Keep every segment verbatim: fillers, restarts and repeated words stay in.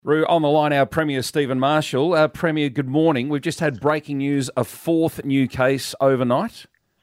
Roo, on the line, our Premier Stephen Marshall. Uh, Premier, good morning. We've just had breaking news, a fourth new case overnight.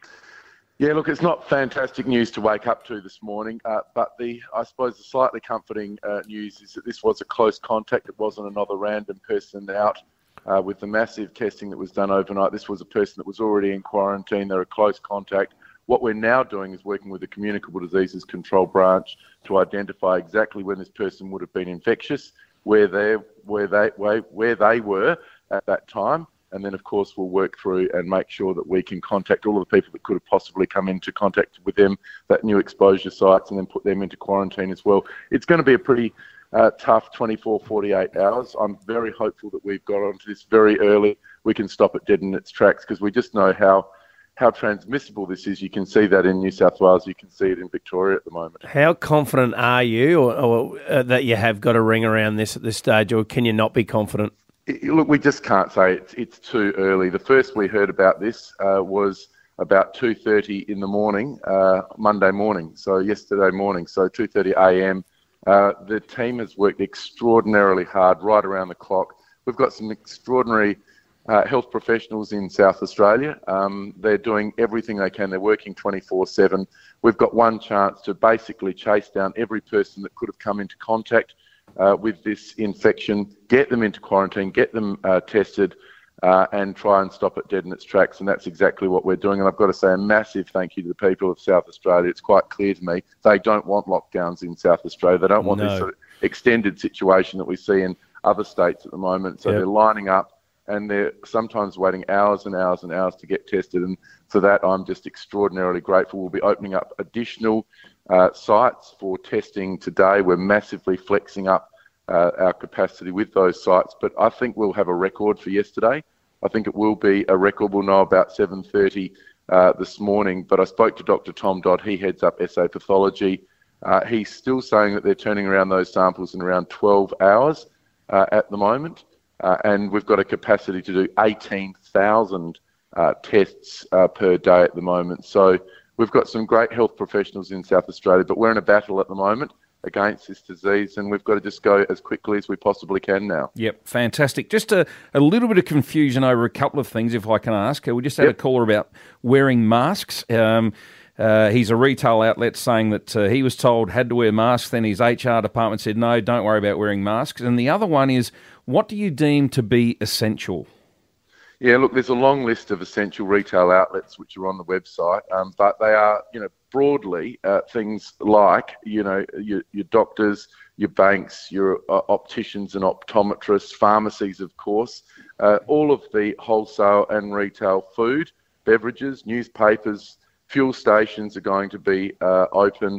Yeah, look, it's not fantastic news to wake up to this morning, uh, but the I suppose the slightly comforting uh, news is that this was a close contact. It wasn't another random person out uh, with the massive testing that was done overnight. This was a person that was already in quarantine. They're a close contact. What we're now doing is working with the Communicable Diseases Control Branch to identify exactly when this person would have been infectious, where they where they where, where they were at that time. And then, of course, we'll work through and make sure that we can contact all of the people that could have possibly come into contact with them, that new exposure sites, and then put them into quarantine as well. It's going to be a pretty uh, tough twenty-four, forty-eight hours. I'm very hopeful that we've got onto this very early. We can stop it dead in its tracks because we just know how how transmissible this is. You can see that in New South Wales. You can see it in Victoria at the moment. How confident are you or, or uh, that you have got a ring around this at this stage, or can you not be confident? Look, we just can't say it's, it's too early. The first we heard about this uh, was about two thirty in the morning, uh, Monday morning, so yesterday morning, so two thirty a m. Uh, the team has worked extraordinarily hard right around the clock. We've got some extraordinary uh, health professionals in South Australia. Um, they're doing everything they can. They're working twenty-four seven. We've got one chance to basically chase down every person that could have come into contact Uh, with this infection, get them into quarantine, get them uh, tested, uh, and try and stop it dead in its tracks. And that's exactly what we're doing. And I've got to say a massive thank you to the people of South Australia. It's quite clear to me they don't want lockdowns in South Australia. They don't want no. this sort of extended situation that we see in other states at the moment. So yep. they're lining up and they're sometimes waiting hours and hours and hours to get tested. And for that, I'm just extraordinarily grateful. We'll be opening up additional uh, sites for testing today. We're massively flexing up uh, our capacity with those sites. But I think we'll have a record for yesterday. I think it will be a record. We'll know about seven thirty uh, this morning. But I spoke to Doctor Tom Dodd. He heads up S A Pathology. Uh, he's still saying that they're turning around those samples in around twelve hours uh, at the moment. Uh, and we've got a capacity to do eighteen thousand uh, tests uh, per day at the moment. So we've got some great health professionals in South Australia, but we're in a battle at the moment against this disease, and we've got to just go as quickly as we possibly can now. Yep, fantastic. Just a, a little bit of confusion over a couple of things, if I can ask. We just had yep. a caller about wearing masks. Um, Uh, he's a retail outlet saying that uh, he was told had to wear masks, then his H R department said, no, don't worry about wearing masks. And the other one is, what do you deem to be essential? Yeah, look, there's a long list of essential retail outlets which are on the website, um, but they are, you know, broadly uh, things like, you know, your, your doctors, your banks, your uh, opticians and optometrists, pharmacies, of course, uh, all of the wholesale and retail food, beverages, newspapers, fuel stations are going to be uh, open,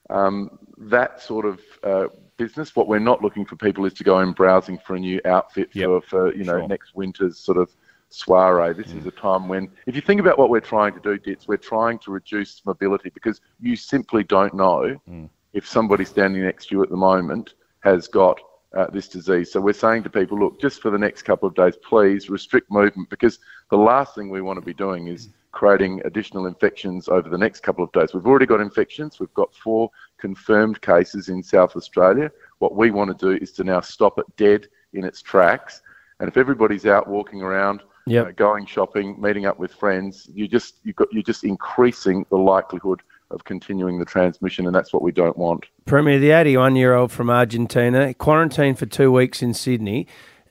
um, that sort of uh, business. What we're not looking for people is to go in browsing for a new outfit yep. for, for, you know, sure. next winter's sort of soiree. This mm. is a time when, if you think about what we're trying to do, Ditz, we're trying to reduce mobility because you simply don't know mm. if somebody standing next to you at the moment has got uh, this disease. So we're saying to people, look, just for the next couple of days, please restrict movement, because the last thing we want to be doing is creating additional infections over the next couple of days. We've already got infections. We've got four confirmed cases in South Australia. What we want to do is to now stop it dead in its tracks. And if everybody's out walking around, yep. uh, going shopping, meeting up with friends, you just, you've got, you're just increasing the likelihood of continuing the transmission, and that's what we don't want. Premier, the eighty-one-year-old from Argentina, quarantined for two weeks in Sydney.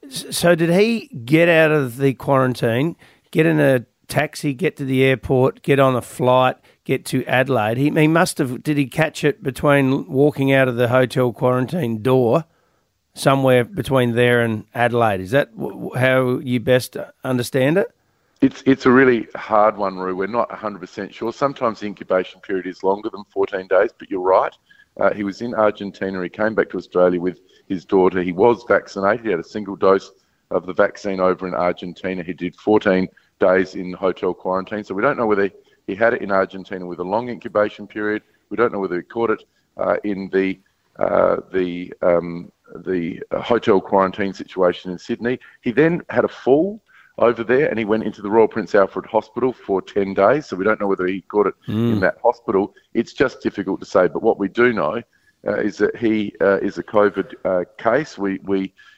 So did he get out of the quarantine, get in a taxi, get to the airport, get on a flight, get to Adelaide? He, he must have, did he catch it between walking out of the hotel quarantine door somewhere between there and Adelaide? Is that how you best understand it? It's it's a really hard one, Roo. We're not one hundred percent sure. Sometimes the incubation period is longer than fourteen days, but you're right. Uh, he was in Argentina. He came back to Australia with his daughter. He was vaccinated. He had a single dose of the vaccine over in Argentina. He did fourteen days in hotel quarantine. So we don't know whether he had it in Argentina with a long incubation period. We don't know whether he caught it uh, in the uh, the um, the hotel quarantine situation in Sydney. He then had a fall over there and he went into the Royal Prince Alfred Hospital for ten days. So we don't know whether he caught it mm. in that hospital. It's just difficult to say. But what we do know uh, is that he uh, is a COVID uh, case. We, we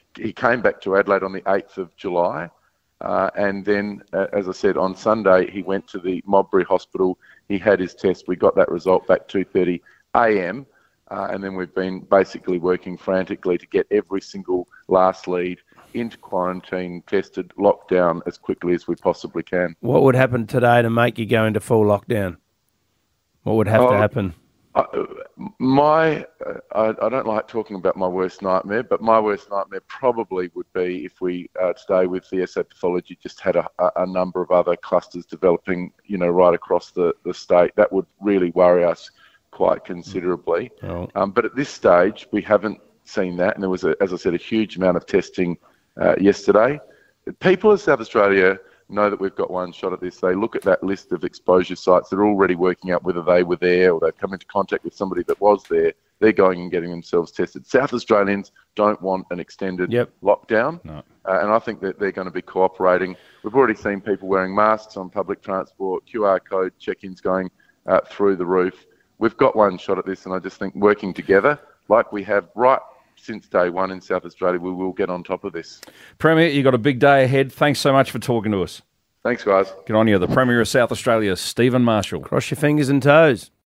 he came back to Adelaide on the eighth of July. Uh, and then, uh, as I said, on Sunday, he went to the Modbury Hospital. He had his test. We got that result back two thirty a.m. Uh, and then we've been basically working frantically to get every single last lead into quarantine, tested, locked down as quickly as we possibly can. What would happen today to make you go into full lockdown? What would have oh, to happen? I, my, uh, I, I don't like talking about my worst nightmare, but my worst nightmare probably would be if we, uh, today with the S A pathology, just had a, a number of other clusters developing, you know, right across the, the state. That would really worry us quite considerably. Oh. Um, but at this stage, we haven't seen that. And there was, a, as I said, a huge amount of testing uh, yesterday. People in South Australia know that we've got one shot at this. They look at that list of exposure sites. They're already working out whether they were there or they've come into contact with somebody that was there. They're going and getting themselves tested. South Australians don't want an extended yep. lockdown. No. Uh, and I think that they're going to be cooperating. We've already seen people wearing masks on public transport, Q R code check-ins going uh, through the roof. We've got one shot at this, and I just think working together, like we have right since day one in South Australia, we will get on top of this. Premier, you've got a big day ahead. Thanks so much for talking to us. Thanks, guys. Good on you. The Premier of South Australia, Stephen Marshall. Cross your fingers and toes.